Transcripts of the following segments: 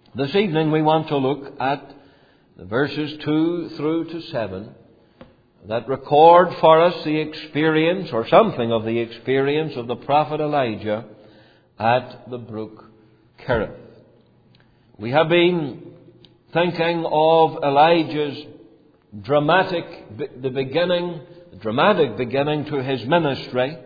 This evening we want to look at the verses 2 through to 7 that record for us the experience, or something of the experience, of the prophet Elijah at the brook Cherith. We have been thinking of Elijah's dramatic beginning to his ministry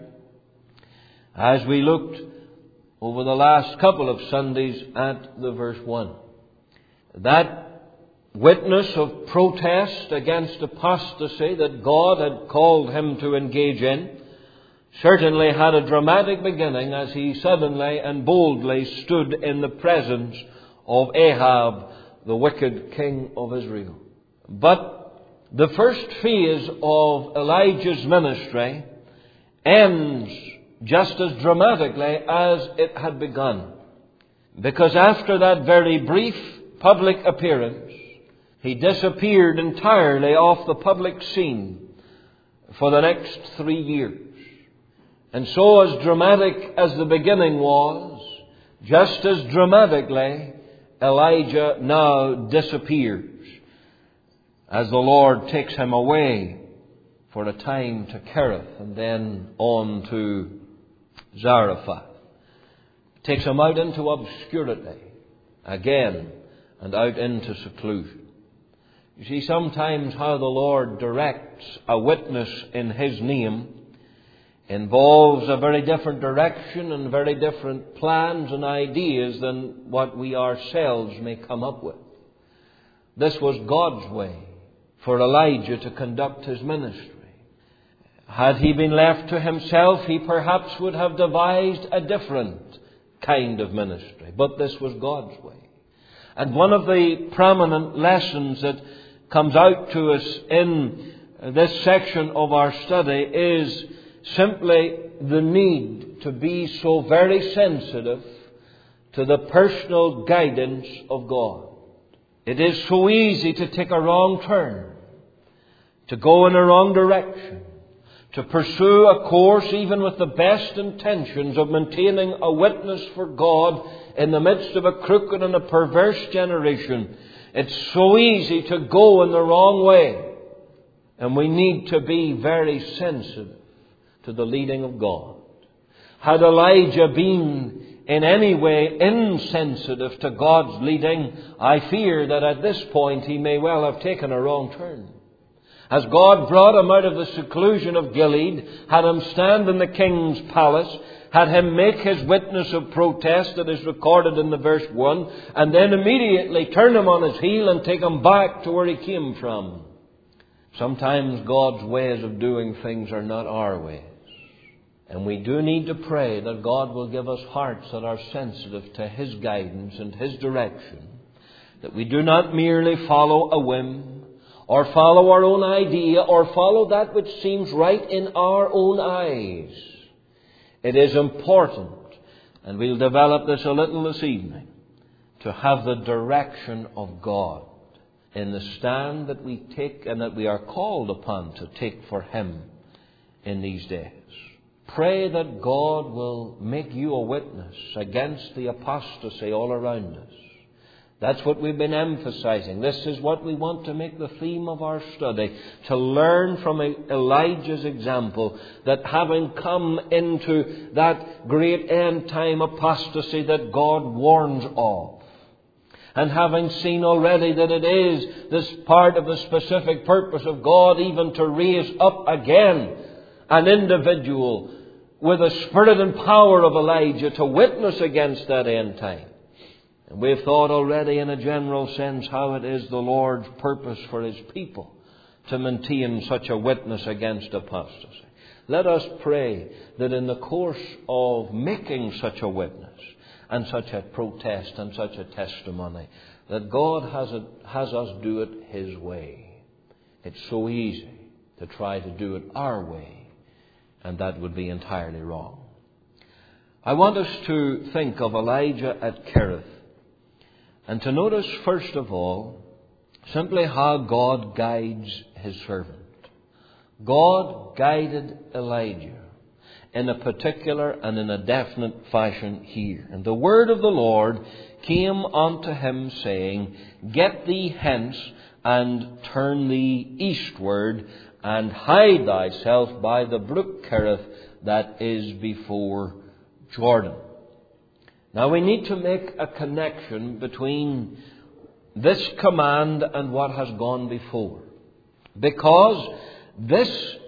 as we looked over the last couple of Sundays at the verse 1. That witness of protest against apostasy that God had called him to engage in certainly had a dramatic beginning as he suddenly and boldly stood in the presence of Ahab, the wicked king of Israel. But the first phase of Elijah's ministry ends just as dramatically as it had begun. Because after that very brief public appearance, he disappeared entirely off the public scene for the next 3 years. And so, as dramatic as the beginning was, just as dramatically Elijah now disappears as the Lord takes him away for a time to Cherith and then on to Zarephath. Takes him out into obscurity again and out into seclusion. You see sometimes how the Lord directs a witness in His name involves a very different direction and very different plans and ideas than what we ourselves may come up with. This was God's way for Elijah to conduct his ministry. Had he been left to himself, he perhaps would have devised a different kind of ministry. But this was God's way. And one of the prominent lessons that comes out to us in this section of our study is simply the need to be so very sensitive to the personal guidance of God. It is so easy to take a wrong turn, to go in a wrong direction, to pursue a course even with the best intentions of maintaining a witness for God in the midst of a crooked and a perverse generation. It's so easy to go in the wrong way. And we need to be very sensitive to the leading of God. Had Elijah been in any way insensitive to God's leading, I fear that at this point he may well have taken a wrong turn. As God brought him out of the seclusion of Gilead, had him stand in the king's palace, had him make his witness of protest that is recorded in the verse 1, and then immediately turn him on his heel and take him back to where he came from. Sometimes God's ways of doing things are not our ways. And we do need to pray that God will give us hearts that are sensitive to His guidance and His direction, that we do not merely follow a whim, or follow our own idea, or follow that which seems right in our own eyes. It is important, and we'll develop this a little this evening, to have the direction of God in the stand that we take and that we are called upon to take for Him in these days. Pray that God will make you a witness against the apostasy all around us. That's what we've been emphasizing. This is what we want to make the theme of our study, to learn from Elijah's example that having come into that great end-time apostasy that God warns of, and having seen already that it is this part of the specific purpose of God even to raise up again an individual with the spirit and power of Elijah to witness against that end time. And we've thought already in a general sense how it is the Lord's purpose for His people to maintain such a witness against apostasy. Let us pray that in the course of making such a witness and such a protest and such a testimony, that God has us do it His way. It's so easy to try to do it our way, and that would be entirely wrong. I want us to think of Elijah at Cherith, and to notice, first of all, simply how God guides His servant. God guided Elijah in a particular and in a definite fashion here. And the word of the Lord came unto him, saying, Get thee hence, and turn thee eastward, and hide thyself by the brook Kerith that is before Jordan. Now we need to make a connection between this command and what has gone before. Because this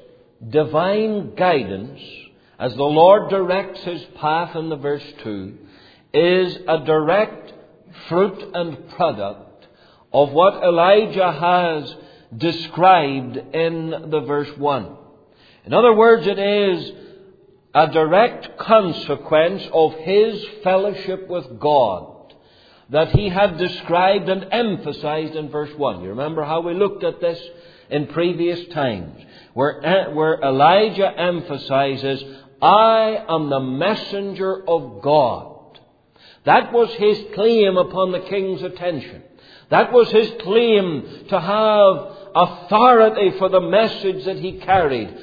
divine guidance, as the Lord directs his path in the verse 2, is a direct fruit and product of what Elijah has described in the verse 1. In other words, it is a direct consequence of his fellowship with God that he had described and emphasized in verse 1. You remember how we looked at this in previous times, where Elijah emphasizes, I am the messenger of God. That was his claim upon the king's attention. That was his claim to have authority for the message that he carried.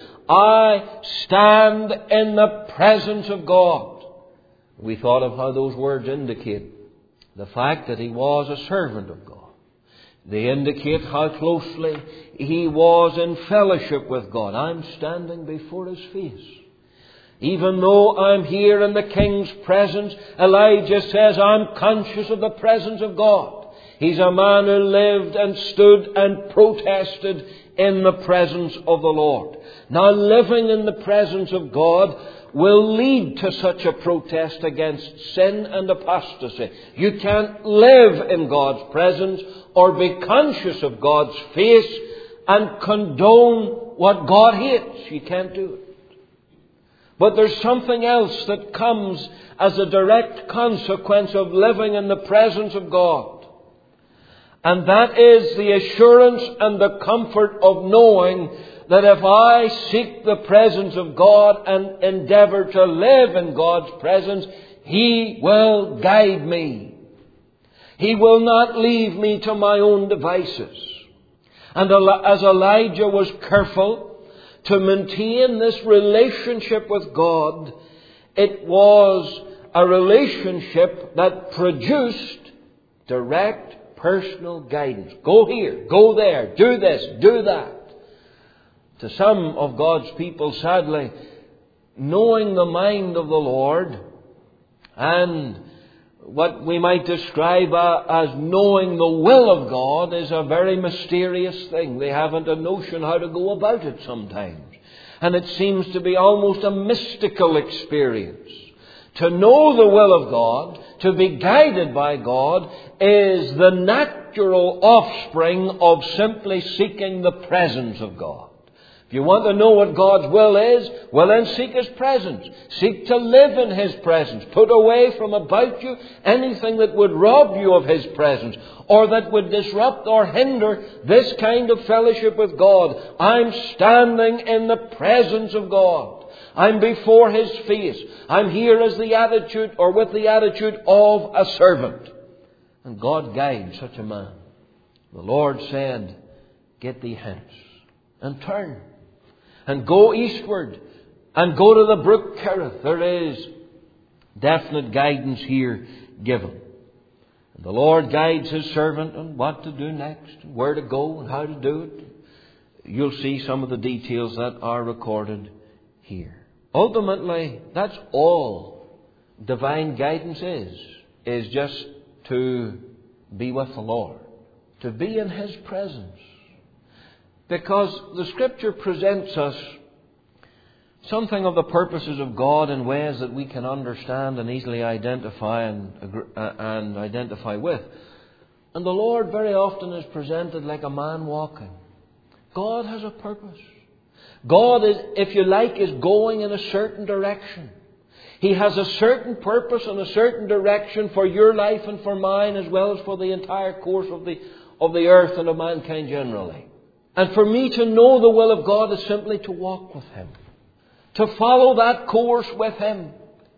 I stand in the presence of God. We thought of how those words indicate the fact that he was a servant of God. They indicate how closely he was in fellowship with God. I'm standing before his face. Even though I'm here in the king's presence, Elijah says, I'm conscious of the presence of God. He's a man who lived and stood and protested in the presence of the Lord. Now, living in the presence of God will lead to such a protest against sin and apostasy. You can't live in God's presence or be conscious of God's face and condone what God hates. You can't do it. But there's something else that comes as a direct consequence of living in the presence of God. And that is the assurance and the comfort of knowing that if I seek the presence of God and endeavor to live in God's presence, He will guide me. He will not leave me to my own devices. And as Elijah was careful to maintain this relationship with God, it was a relationship that produced direct personal guidance. Go here, go there, do this, do that. To some of God's people, sadly, knowing the mind of the Lord and what we might describe as knowing the will of God is a very mysterious thing. They haven't a notion how to go about it sometimes. And it seems to be almost a mystical experience. To know the will of God, to be guided by God, is the natural offspring of simply seeking the presence of God. If you want to know what God's will is, well then seek His presence. Seek to live in His presence. Put away from about you anything that would rob you of His presence or that would disrupt or hinder this kind of fellowship with God. I'm standing in the presence of God. I'm before His face. I'm here as the attitude or with the attitude of a servant. And God guides such a man. The Lord said, get thee hence and turn and go eastward and go to the brook Kerith. There is definite guidance here given. And the Lord guides His servant on what to do next, where to go and how to do it. You'll see some of the details that are recorded here. Ultimately, that's all divine guidance is just to be with the Lord, to be in His presence. Because the Scripture presents us something of the purposes of God in ways that we can understand and easily identify and identify with. And the Lord very often is presented like a man walking. God has a purpose. God is, if you like, is going in a certain direction. He has a certain purpose and a certain direction for your life and for mine, as well as for the entire course of the earth and of mankind generally. And for me to know the will of God is simply to walk with Him, to follow that course with Him.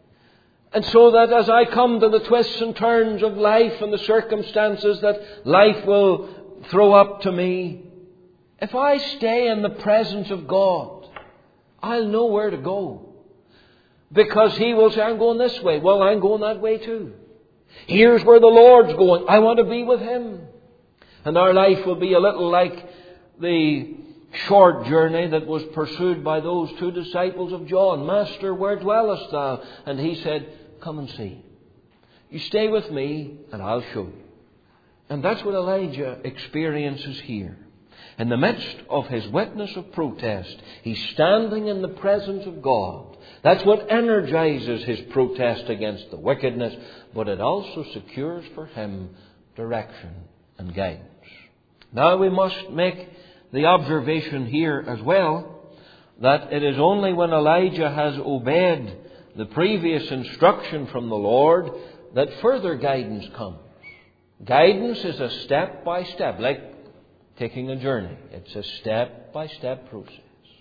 And so that as I come to the twists and turns of life and the circumstances that life will throw up to me, if I stay in the presence of God, I'll know where to go. Because he will say, I'm going this way. Well, I'm going that way too. Here's where the Lord's going. I want to be with Him. And our life will be a little like the short journey that was pursued by those two disciples of John. Master, where dwellest thou? And he said, come and see. You stay with me and I'll show you. And that's what Elijah experiences here. In the midst of his witness of protest, he's standing in the presence of God. That's what energizes his protest against the wickedness, but it also secures for him direction and guidance. Now we must make the observation here as well that it is only when Elijah has obeyed the previous instruction from the Lord that further guidance comes. Guidance is a step-by-step, like taking a journey. It's a step-by-step process.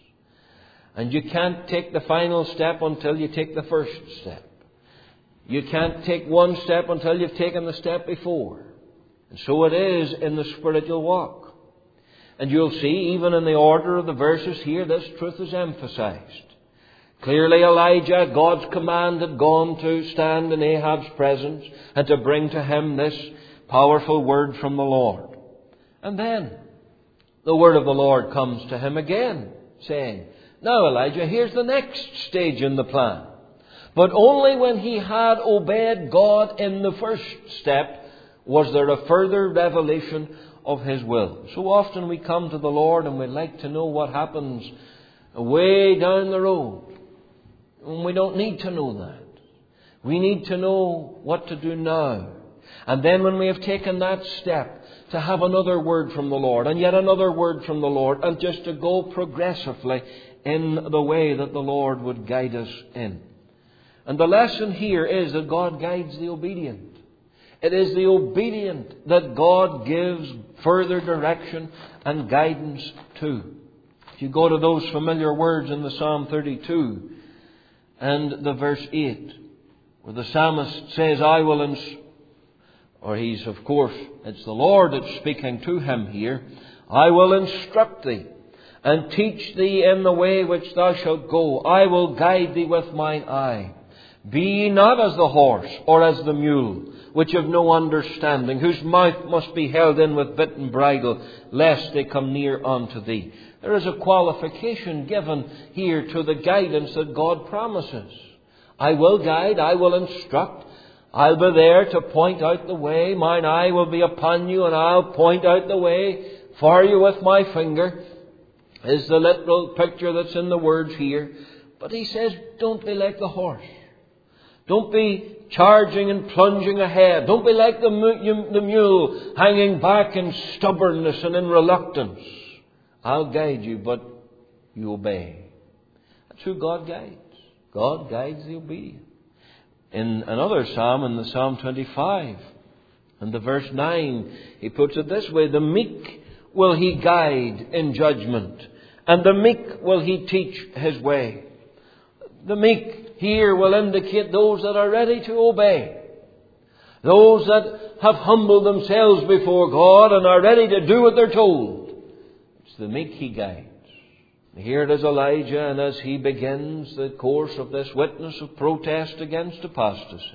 And you can't take the final step until you take the first step. You can't take one step until you've taken the step before. And so it is in the spiritual walk. And you'll see, even in the order of the verses here, this truth is emphasized. Clearly Elijah, at God's command, had gone to stand in Ahab's presence and to bring to him this powerful word from the Lord. And then the word of the Lord comes to him again, saying, now Elijah, here's the next stage in the plan. But only when he had obeyed God in the first step was there a further revelation of His will. So often we come to the Lord and we'd like to know what happens way down the road. And we don't need to know that. We need to know what to do now. And then when we have taken that step, to have another word from the Lord, and yet another word from the Lord, and just to go progressively in the way that the Lord would guide us in. And the lesson here is that God guides the obedient. It is the obedient that God gives further direction and guidance to. If you go to those familiar words in the Psalm 32 and the verse 8, where the psalmist says, it's the Lord that's speaking to him here. I will instruct thee and teach thee in the way which thou shalt go. I will guide thee with mine eye. Be ye not as the horse or as the mule, which have no understanding, whose mouth must be held in with bit and bridle, lest they come near unto thee. There is a qualification given here to the guidance that God promises. I will guide, I will instruct, I'll be there to point out the way. Mine eye will be upon you, and I'll point out the way for you with my finger, is the literal picture that's in the words here. But he says, don't be like the horse. Don't be charging and plunging ahead. Don't be like the mule, hanging back in stubbornness and in reluctance. I'll guide you, but you obey. That's who God guides. God guides the obedient. In another psalm, in the Psalm 25, and the verse 9, he puts it this way, the meek will He guide in judgment, and the meek will He teach His way. The meek here will indicate those that are ready to obey. Those that have humbled themselves before God and are ready to do what they're told. It's the meek He guides. Here it is Elijah, and as he begins the course of this witness of protest against apostasy,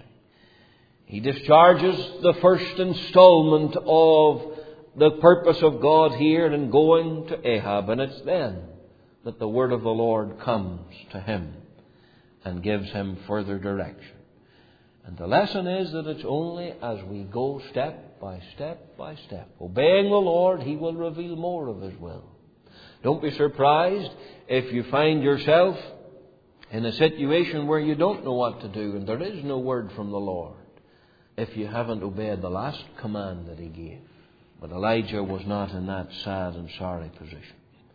he discharges the first installment of the purpose of God here in going to Ahab. And it's then that the word of the Lord comes to him and gives him further direction. And the lesson is that it's only as we go step by step by step, obeying the Lord, He will reveal more of His will. Don't be surprised if you find yourself in a situation where you don't know what to do and there is no word from the Lord, if you haven't obeyed the last command that He gave. But Elijah was not in that sad and sorry position.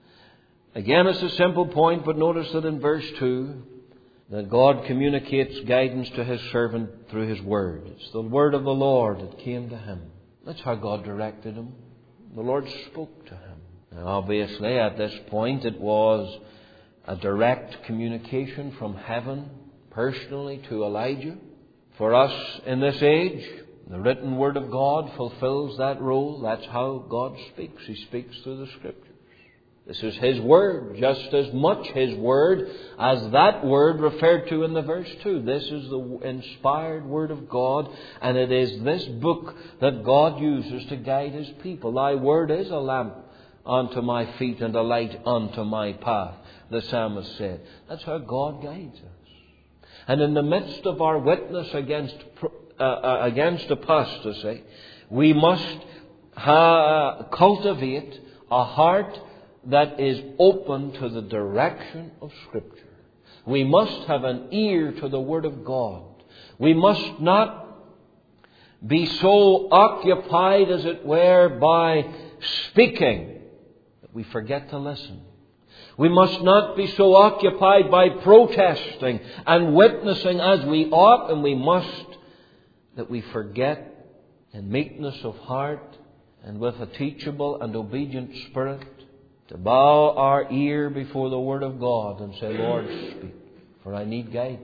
Again, it's a simple point, but notice that in verse 2, that God communicates guidance to His servant through His word. It's the word of the Lord that came to him. That's how God directed him. The Lord spoke to him. Now, obviously, at this point, it was a direct communication from heaven personally to Elijah. For us in this age, the written word of God fulfills that role. That's how God speaks. He speaks through the Scriptures. This is His Word, just as much His Word as that Word referred to in the verse 2. This is the inspired Word of God, and it is this book that God uses to guide His people. Thy Word is a lamp unto my feet and a light unto my path, the psalmist said. That's how God guides us. And in the midst of our witness against apostasy, we must cultivate a heart that is open to the direction of Scripture. We must have an ear to the Word of God. We must not be so occupied, as it were, by speaking that we forget to listen. We must not be so occupied by protesting and witnessing as we ought, and we must that we forget in meekness of heart and with a teachable and obedient spirit to bow our ear before the Word of God and say, Lord, speak, for I need guidance.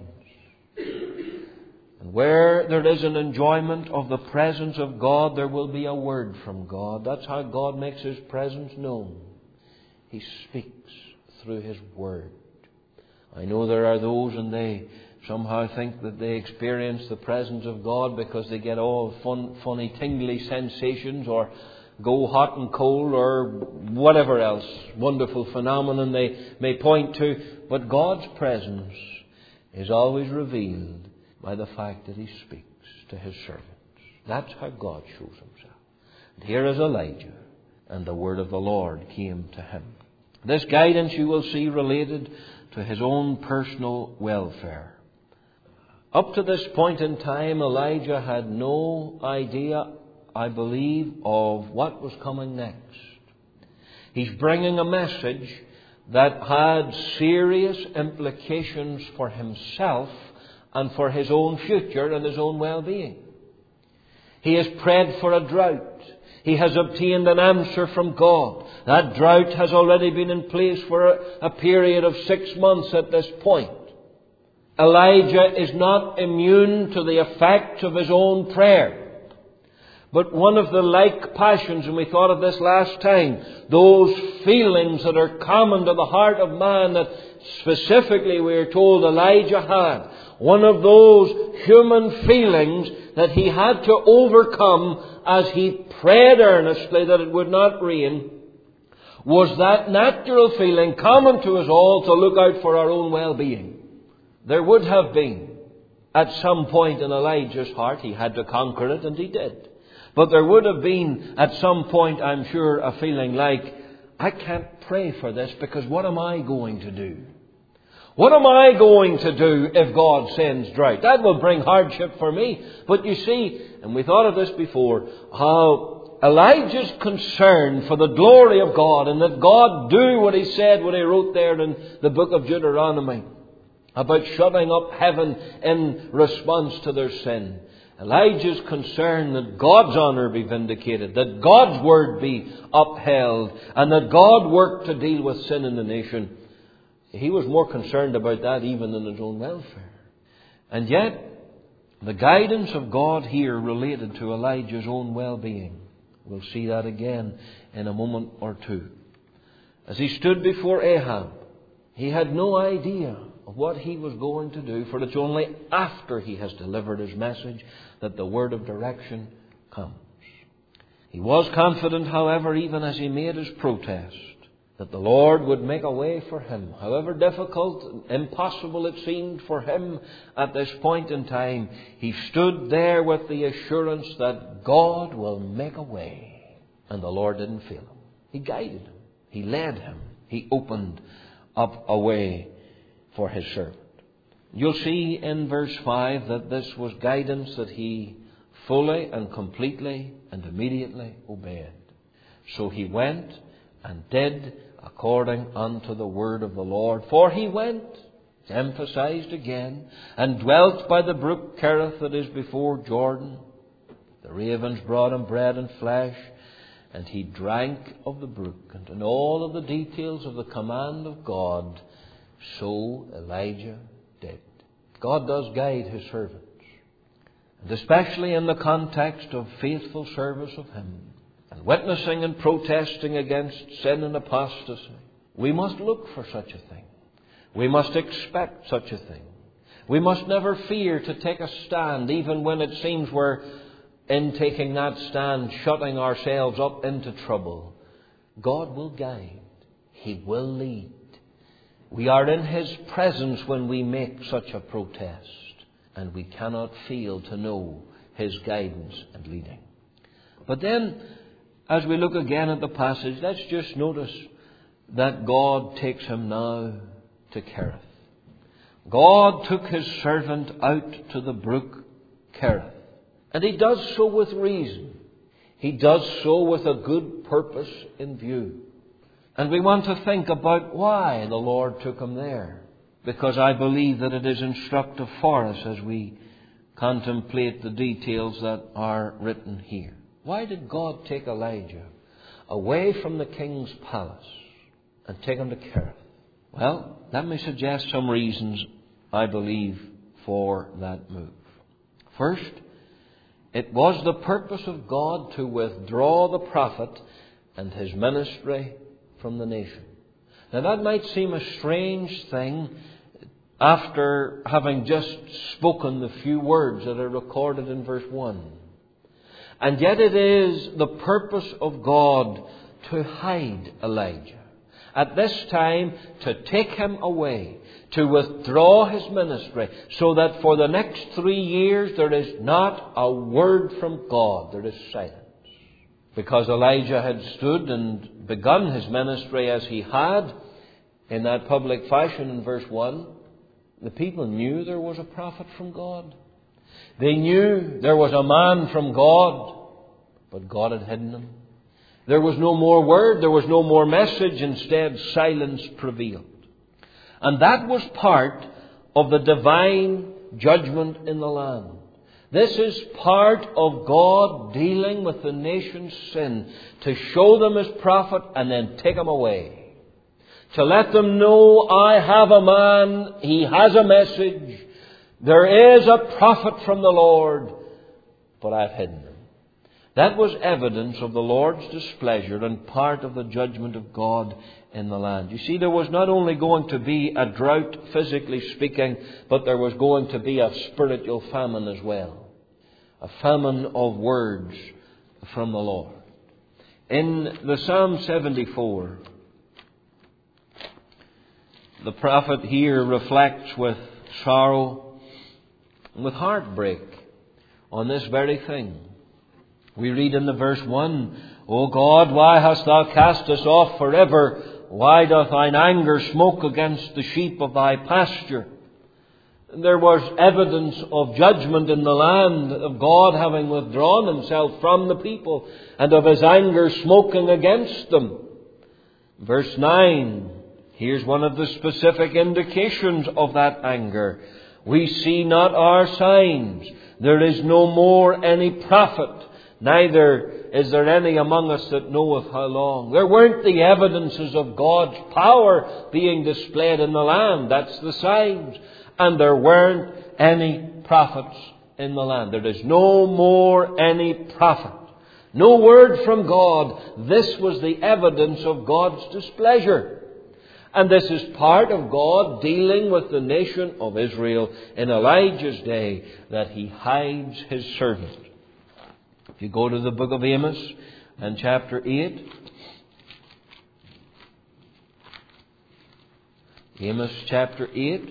And where there is an enjoyment of the presence of God, there will be a word from God. That's how God makes His presence known. He speaks through His Word. I know there are those, and they somehow think that they experience the presence of God because they get all funny, tingly sensations, or go hot and cold, or whatever else wonderful phenomenon they may point to. But God's presence is always revealed by the fact that He speaks to His servants. That's how God shows Himself. And here is Elijah, and the word of the Lord came to him. This guidance you will see related to his own personal welfare. Up to this point in time, Elijah had no idea, I believe, of what was coming next. He's bringing a message that had serious implications for himself and for his own future and his own well-being. He has prayed for a drought. He has obtained an answer from God. That drought has already been in place for a period of 6 months at this point. Elijah is not immune to the effects of his own prayer. But one of the like passions, and we thought of this last time, those feelings that are common to the heart of man that specifically we are told Elijah had, one of those human feelings that he had to overcome as he prayed earnestly that it would not rain, was that natural feeling common to us all to look out for our own well-being. There would have been, at some point in Elijah's heart, he had to conquer it, and he did. But there would have been, at some point, I'm sure, a feeling like, I can't pray for this because what am I going to do? What am I going to do if God sends drought? That will bring hardship for me. But you see, and we thought of this before, how Elijah's concern for the glory of God and that God do what He said when He wrote there in the book of Deuteronomy about shutting up heaven in response to their sin. Elijah's concern that God's honour be vindicated, that God's word be upheld, and that God work to deal with sin in the nation. He was more concerned about that even than his own welfare. And yet, the guidance of God here related to Elijah's own well-being. We'll see that again in a moment or two. As he stood before Ahab, he had no idea of what he was going to do, for it's only after he has delivered his message that the word of direction comes. He was confident, however, even as he made his protest, that the Lord would make a way for him. However difficult, impossible it seemed for him at this point in time, he stood there with the assurance that God will make a way. And the Lord didn't fail him. He guided him. He led him. He opened up a way for His servant. You'll see in verse 5 that this was guidance that he fully and completely and immediately obeyed. So he went and did according unto the word of the Lord. For he went, it's emphasized again, and dwelt by the brook Kerith that is before Jordan. The ravens brought him bread and flesh, and he drank of the brook. And in all of the details of the command of God, so Elijah did. God does guide His servants, and especially in the context of faithful service of Him, and witnessing and protesting against sin and apostasy. we must look for such a thing. We must expect such a thing. We must never fear to take a stand, even when it seems we're, in taking that stand, shutting ourselves up into trouble. God will guide. He will lead. We are in His presence when we make such a protest, and we cannot fail to know His guidance and leading. But then, as we look again at the passage, let's just notice that God takes him now to Kerith. God took His servant out to the brook Kerith. And He does so with reason. He does so with a good purpose in view. And we want to think about why the Lord took him there. Because I believe that it is instructive for us as we contemplate the details that are written here. Why did God take Elijah away from the king's palace and take him to Kerith? Well, let me suggest some reasons, I believe, for that move. First, it was the purpose of God to withdraw the prophet and his ministry from the nation. Now that might seem a strange thing after having just spoken the few words that are recorded in verse 1. And yet it is the purpose of God to hide Elijah. At this time, to take him away, to withdraw his ministry, so that for the next 3 years there is not a word from God. There is silence. Because Elijah had stood and begun his ministry as he had, in that public fashion in verse 1, the people knew there was a prophet from God. They knew there was a man from God, but God had hidden him. There was no more word, there was no more message. Instead, silence prevailed. And that was part of the divine judgment in the land. This is part of God dealing with the nation's sin, to show them His prophet and then take him away. To let them know, I have a man, he has a message, there is a prophet from the Lord, but I've hidden him. That was evidence of the Lord's displeasure and part of the judgment of God in the land. You see, there was not only going to be a drought, physically speaking, but there was going to be a spiritual famine as well. A famine of words from the Lord. In the Psalm 74, the prophet here reflects with sorrow and with heartbreak on this very thing. We read in the verse 1, O God, why hast thou cast us off forever? Why doth thine anger smoke against the sheep of thy pasture? There was evidence of judgment in the land, of God having withdrawn himself from the people, and of his anger smoking against them. Verse 9, here's one of the specific indications of that anger. We see not our signs. There is no more any prophet. Neither is there any among us that knoweth how long. There weren't the evidences of God's power being displayed in the land. That's the signs. And there weren't any prophets in the land. There is no more any prophet. No word from God. This was the evidence of God's displeasure. And this is part of God dealing with the nation of Israel in Elijah's day, that He hides His servant. If you go to the book of Amos and chapter 8, Amos chapter 8,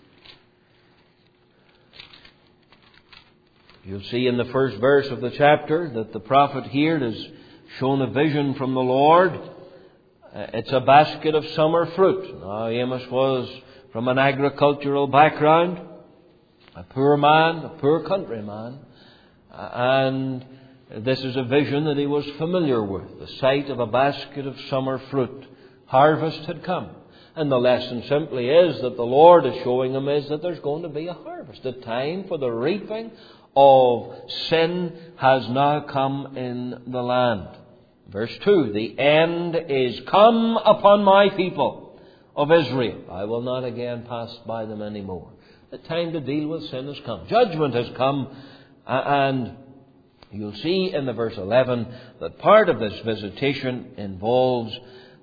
you'll see in the first verse of the chapter that the prophet here is shown a vision from the Lord. It's a basket of summer fruit. Now, Amos was from an agricultural background, a poor man, a poor countryman, and this is a vision that he was familiar with, the sight of a basket of summer fruit. Harvest had come. And the lesson simply is that the Lord is showing him is that there's going to be a harvest. The time for the reaping of sin has now come in the land. Verse 2, the end is come upon my people of Israel. I will not again pass by them anymore. The time to deal with sin has come. Judgment has come, and you'll see in the verse 11 that part of this visitation involves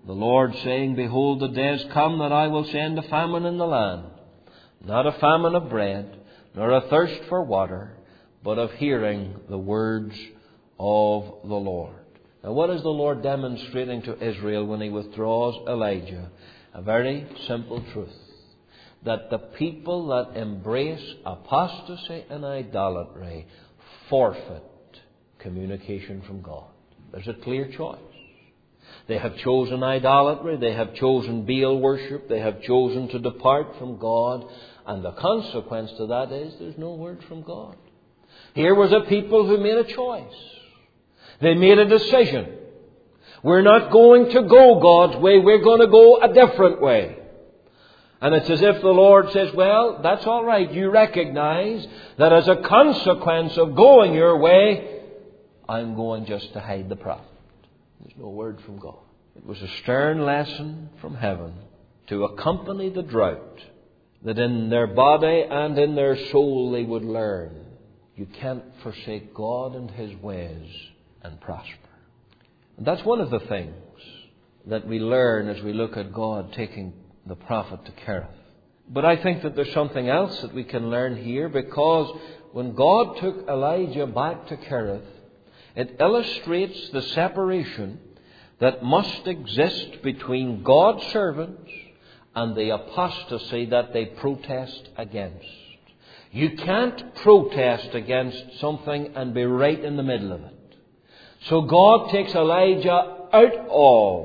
The Lord saying, Behold, the days come that I will send a famine in the land, not a famine of bread, nor a thirst for water, but of hearing the words of the Lord. Now, what is the Lord demonstrating to Israel when He withdraws Elijah? A very simple truth. That the people that embrace apostasy and idolatry forfeit communication from God. There's a clear choice. They have chosen idolatry, they have chosen Baal worship, they have chosen to depart from God, and the consequence to that is there's no word from God. Here was a people who made a choice. They made a decision. We're not going to go God's way, we're going to go a different way. And it's as if the Lord says, well, that's all right. You recognize that as a consequence of going your way, I'm going just to hide the prophet. There's no word from God. It was a stern lesson from heaven to accompany the drought, that in their body and in their soul they would learn. You can't forsake God and His ways and prosper. And that's one of the things that we learn as we look at God taking the prophet to Kerith. But I think that there's something else that we can learn here, because when God took Elijah back to Kerith, it illustrates the separation that must exist between God's servants and the apostasy that they protest against. You can't protest against something and be right in the middle of it. So God takes Elijah out of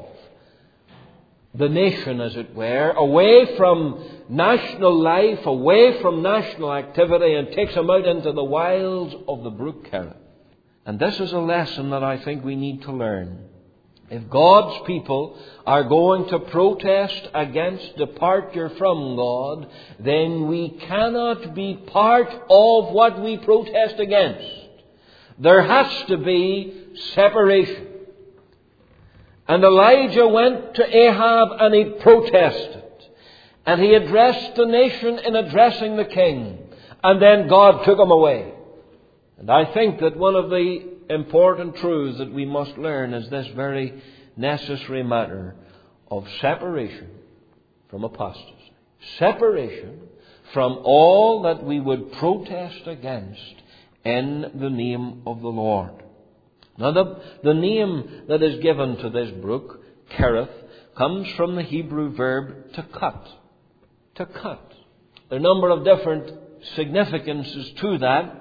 the nation, as it were, away from national life, away from national activity, and takes him out into the wilds of the brook Kerith. And this is a lesson that I think we need to learn. If God's people are going to protest against departure from God, then we cannot be part of what we protest against. There has to be separation. And Elijah went to Ahab and he protested. And he addressed the nation in addressing the king. And then God took him away. And I think that one of the important truths that we must learn is this very necessary matter of separation from apostasy. Separation from all that we would protest against in the name of the Lord. Now the name that is given to this brook, Kerith, comes from the Hebrew verb to cut. To cut. There are a number of different significances to that.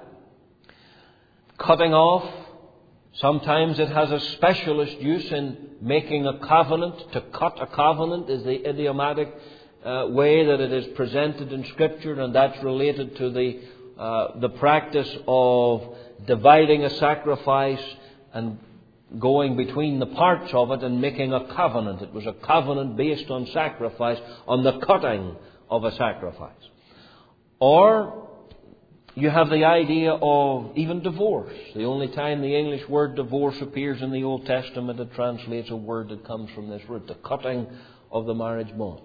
Cutting off. Sometimes it has a specialist use in making a covenant. To cut a covenant is the idiomatic way that it is presented in Scripture, and that's related to the practice of dividing a sacrifice and going between the parts of it and making a covenant. It was a covenant based on sacrifice, on the cutting of a sacrifice. Or you have the idea of even divorce. The only time the English word divorce appears in the Old Testament, it translates a word that comes from this root, the cutting of the marriage bond.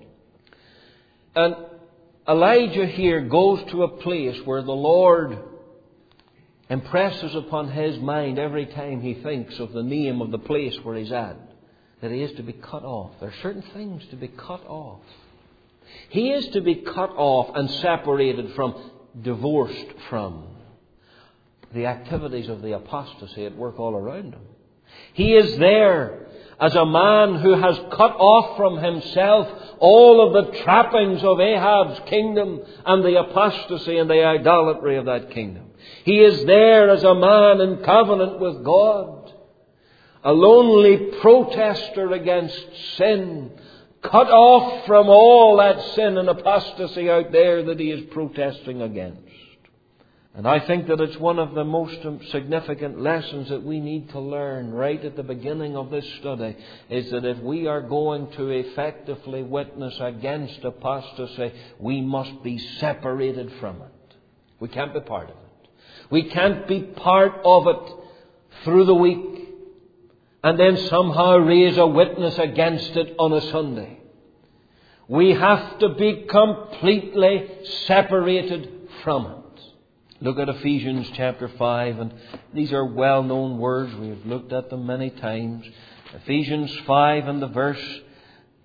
And Elijah here goes to a place where the Lord impresses upon his mind every time he thinks of the name of the place where he's at, that he is to be cut off. There are certain things to be cut off. He is to be cut off and separated from, divorced from the activities of the apostasy at work all around him. He is there as a man who has cut off from himself all of the trappings of Ahab's kingdom and the apostasy and the idolatry of that kingdom. He is there as a man in covenant with God, a lonely protester against sin, cut off from all that sin and apostasy out there that he is protesting against. And I think that it's one of the most significant lessons that we need to learn right at the beginning of this study, is that if we are going to effectively witness against apostasy, we must be separated from it. We can't be part of it. We can't be part of it through the week and then somehow raise a witness against it on a Sunday. We have to be completely separated from it. Look at Ephesians chapter 5, and these are well-known words. We have looked at them many times. Ephesians 5 and the verse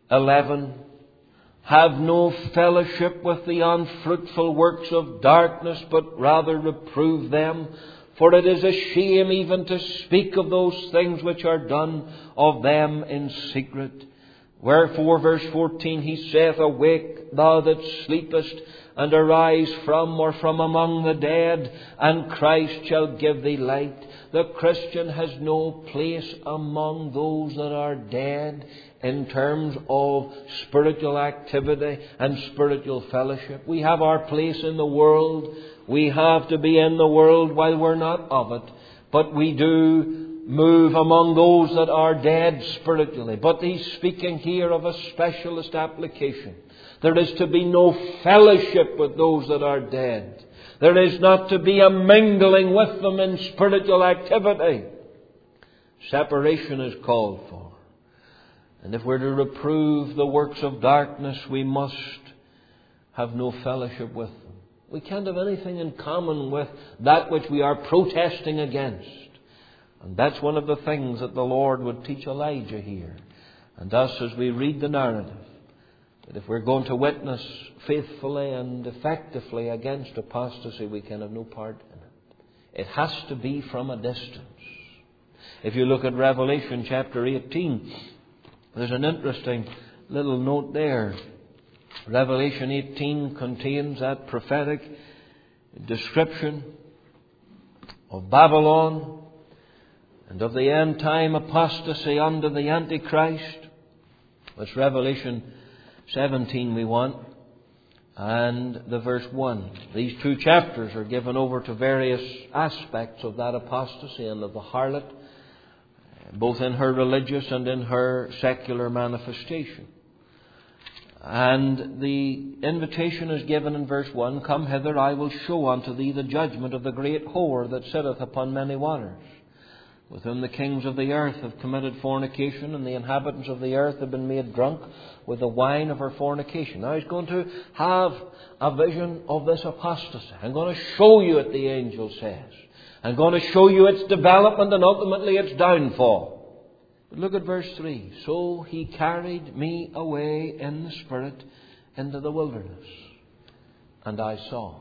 11. Have no fellowship with the unfruitful works of darkness, but rather reprove them. For it is a shame even to speak of those things which are done of them in secret. Wherefore, verse 14, He saith, Awake, thou that sleepest, and arise from among the dead, and Christ shall give thee light. The Christian has no place among those that are dead in terms of spiritual activity and spiritual fellowship. We have our place in the world. We have to be in the world while we're not of it. But we do move among those that are dead spiritually. But He's speaking here of a specialist application. There is to be no fellowship with those that are dead. There is not to be a mingling with them in spiritual activity. Separation is called for. And if we're to reprove the works of darkness, we must have no fellowship with them. We can't have anything in common with that which we are protesting against. And that's one of the things that the Lord would teach Elijah here. And thus, as we read the narrative, that if we're going to witness faithfully and effectively against apostasy, we can have no part in it. It has to be from a distance. If you look at Revelation chapter 18, there's an interesting little note there. Revelation 18 contains that prophetic description of Babylon and of the end time apostasy under the Antichrist. That's Revelation 17 we want. And the verse 1. These two chapters are given over to various aspects of that apostasy and of the harlot, both in her religious and in her secular manifestation. And the invitation is given in verse 1, Come hither, I will show unto thee the judgment of the great whore that sitteth upon many waters, with whom the kings of the earth have committed fornication, and the inhabitants of the earth have been made drunk with the wine of her fornication. Now He's going to have a vision of this apostasy. I'm going to show you it, the angel says. I'm going to show you its development and ultimately its downfall. But look at verse 3. So He carried me away in the Spirit into the wilderness, and I saw.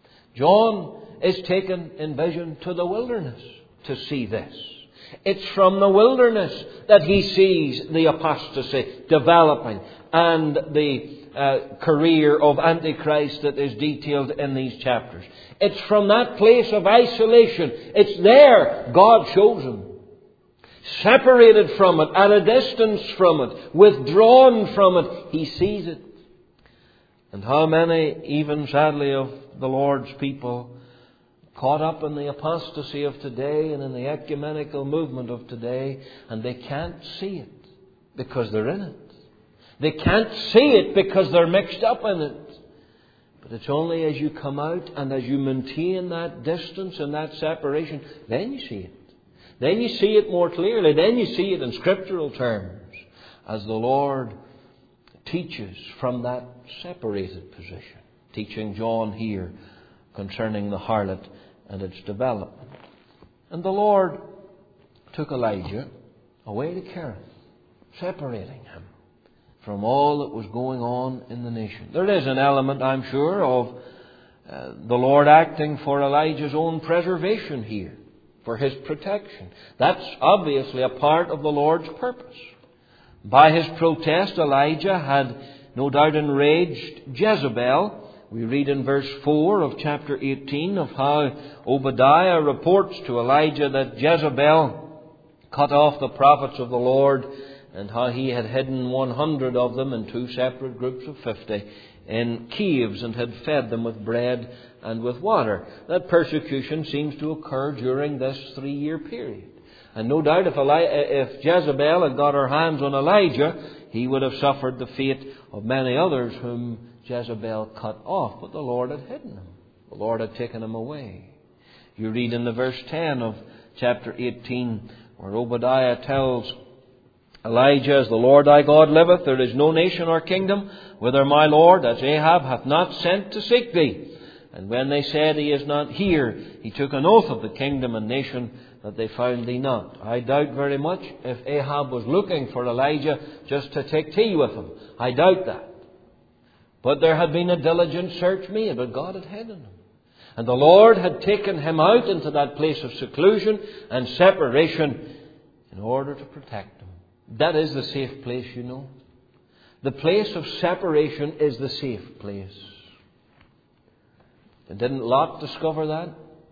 John is taken in vision to the wilderness to see this. It's from the wilderness that he sees the apostasy developing and the career of Antichrist that is detailed in these chapters. It's from that place of isolation. It's there God shows him. Separated from it, at a distance from it, withdrawn from it, he sees it. And how many, even sadly, of the Lord's people caught up in the apostasy of today and in the ecumenical movement of today, and they can't see it because they're in it. They can't see it because they're mixed up in it. But it's only as you come out and as you maintain that distance and that separation, then you see it. Then you see it more clearly. Then you see it in scriptural terms as the Lord teaches from that separated position. Teaching John here concerning the harlot and its development. And the Lord took Elijah away to Kerith, separating him from all that was going on in the nation. There is an element, I'm sure, of the Lord acting for Elijah's own preservation here, for his protection. That's obviously a part of the Lord's purpose. By his protest, Elijah had no doubt enraged Jezebel. We read in verse 4 of chapter 18 of how Obadiah reports to Elijah that Jezebel cut off the prophets of the Lord, and how he had hidden 100 of them in two separate groups of 50 in caves and had fed them with bread and with water. That persecution seems to occur during this 3-year period. And no doubt if Jezebel had got her hands on Elijah, he would have suffered the fate of many others whom Jezebel cut off. But the Lord had hidden him. The Lord had taken him away. You read in the verse 10 of chapter 18 where Obadiah tells Elijah, As the Lord thy God liveth, there is no nation or kingdom whither my Lord, that's Ahab, hath not sent to seek thee. And when they said, He is not here, he took an oath of the kingdom and nation that they found thee not. I doubt very much if Ahab was looking for Elijah just to take tea with him. I doubt that. But there had been a diligent search made, but God had hidden him. And the Lord had taken him out into that place of seclusion and separation in order to protect him. That is the safe place, you know. The place of separation is the safe place. And didn't Lot discover that?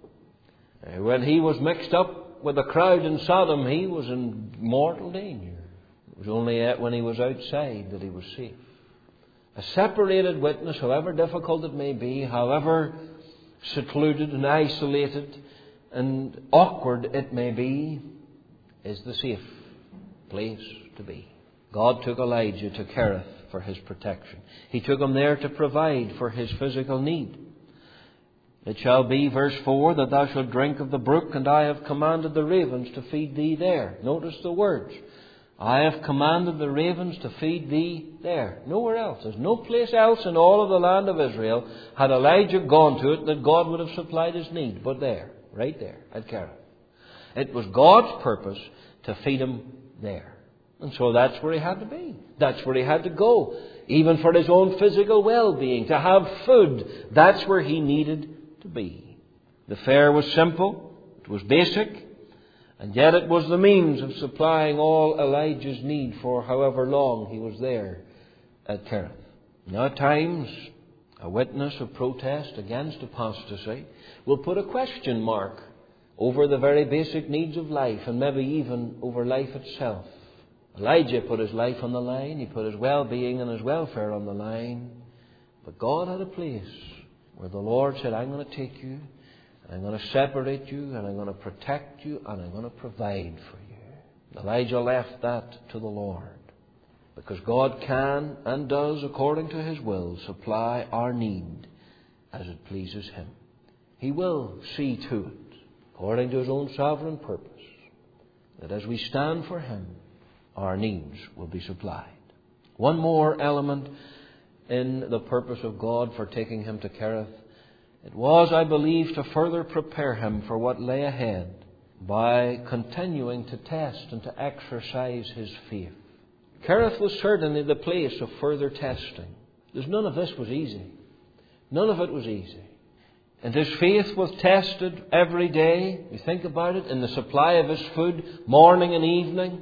When he was mixed up with the crowd in Sodom, he was in mortal danger. It was only when he was outside that he was safe. A separated witness, however difficult it may be, however secluded and isolated and awkward it may be, is the safe place to be. God took Elijah to Kerith for his protection. He took him there to provide for his physical need. It shall be, verse 4, that thou shalt drink of the brook, and I have commanded the ravens to feed thee there. Notice the words. I have commanded the ravens to feed thee there. Nowhere else. There's no place else in all of the land of Israel, had Elijah gone to it, that God would have supplied his need. But there, right there, at Kerith. It was God's purpose to feed him there. And so that's where he had to be. That's where he had to go. Even for his own physical well-being, to have food. That's where he needed to be. The fare was simple. It was basic. And yet it was the means of supplying all Elijah's need for however long he was there at Kerith. Now at times, a witness of protest against apostasy will put a question mark over the very basic needs of life, and maybe even over life itself. Elijah put his life on the line. He put his well-being and his welfare on the line. But God had a place where the Lord said, I'm going to take you, and I'm going to separate you, and I'm going to protect you, and I'm going to provide for you. Elijah left that to the Lord, because God can and does, according to His will, supply our need as it pleases Him. He will see to it, according to His own sovereign purpose, that as we stand for Him, our needs will be supplied. One more element in the purpose of God for taking him to Kerith. It was, I believe, to further prepare him for what lay ahead by continuing to test and to exercise his faith. Kerith was certainly the place of further testing. There's none of this was easy. None of it was easy. And his faith was tested every day. You think about it, in the supply of his food, morning and evening.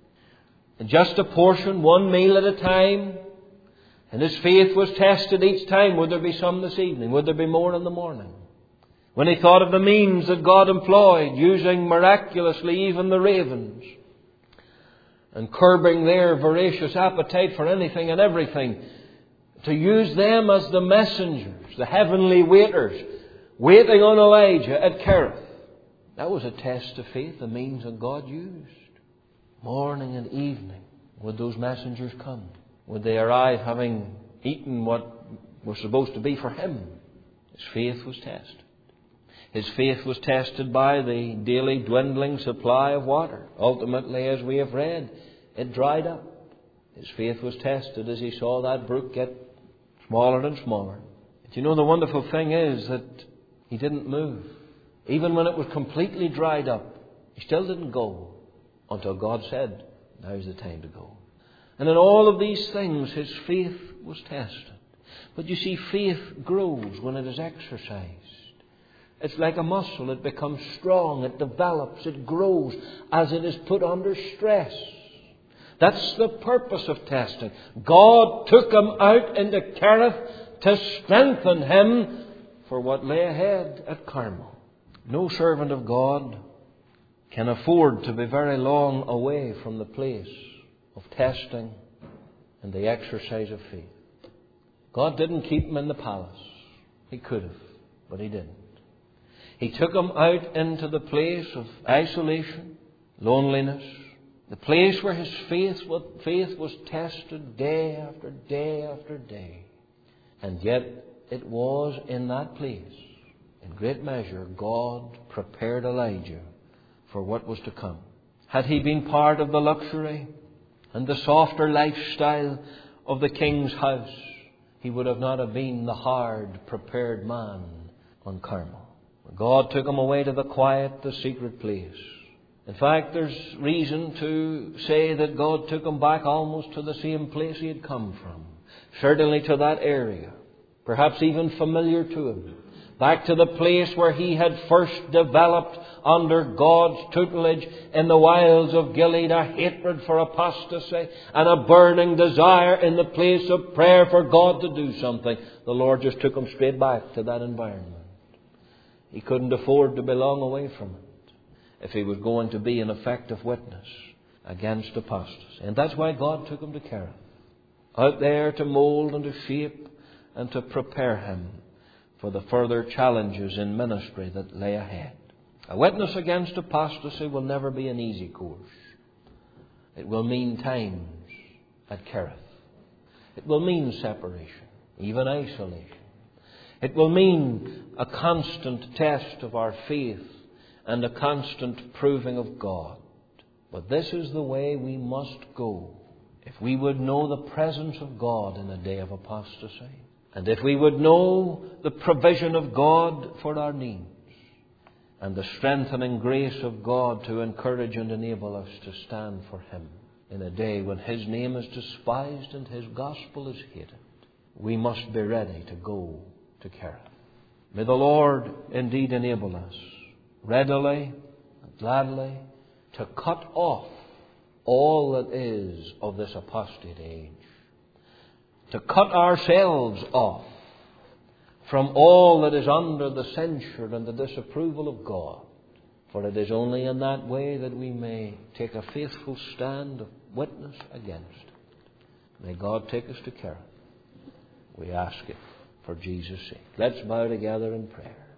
And just a portion, one meal at a time. And his faith was tested each time. Would there be some this evening? Would there be more in the morning? When he thought of the means that God employed, using miraculously even the ravens, and curbing their voracious appetite for anything and everything, to use them as the messengers, the heavenly waiters, waiting on Elijah at Kerith. That was a test of faith, the means that God used. Morning and evening, would those messengers come? Would they arrive having eaten what was supposed to be for him? His faith was tested. His faith was tested by the daily dwindling supply of water. Ultimately, as we have read, it dried up. His faith was tested as he saw that brook get smaller and smaller. But you know, the wonderful thing is that he didn't move. Even when it was completely dried up, he still didn't go until God said, now's the time to go. And in all of these things, his faith was tested. But you see, faith grows when it is exercised. It's like a muscle. It becomes strong. It develops. It grows as it is put under stress. That's the purpose of testing. God took him out into Kerith to strengthen him for what lay ahead at Carmel. No servant of God can afford to be very long away from the place of testing and the exercise of faith. God didn't keep him in the palace. He could have, but He didn't. He took him out into the place of isolation, loneliness, the place where his faith was tested day after day after day. And yet it was in that place, in great measure, God prepared Elijah for what was to come. Had he been part of the luxury and the softer lifestyle of the king's house, he would not have been the hard, prepared man on Carmel. God took him away to the quiet, the secret place In fact, there's reason to say that God took him back almost to the same place he had come from. Certainly to that area. Perhaps even familiar to him. Back to the place where he had first developed under God's tutelage in the wilds of Gilead a hatred for apostasy and a burning desire in the place of prayer for God to do something. The Lord just took him straight back to that environment. He couldn't afford to be long away from it if he was going to be an effective witness against apostasy. And that's why God took him to Cherith. Out there to mould and to shape and to prepare him for the further challenges in ministry that lay ahead. A witness against apostasy will never be an easy course. It will mean times at Cherith. It will mean separation, even isolation. It will mean a constant test of our faith and a constant proving of God. But this is the way we must go if we would know the presence of God in a day of apostasy. And if we would know the provision of God for our needs and the strengthening grace of God to encourage and enable us to stand for Him in a day when His name is despised and His gospel is hated, we must be ready to go to Cherith. May the Lord indeed enable us readily and gladly to cut off all that is of this apostate age. To cut ourselves off from all that is under the censure and the disapproval of God. For it is only in that way that we may take a faithful stand of witness against it. May God take us to Cherith. We ask it for Jesus' sake. Let's bow together in prayer.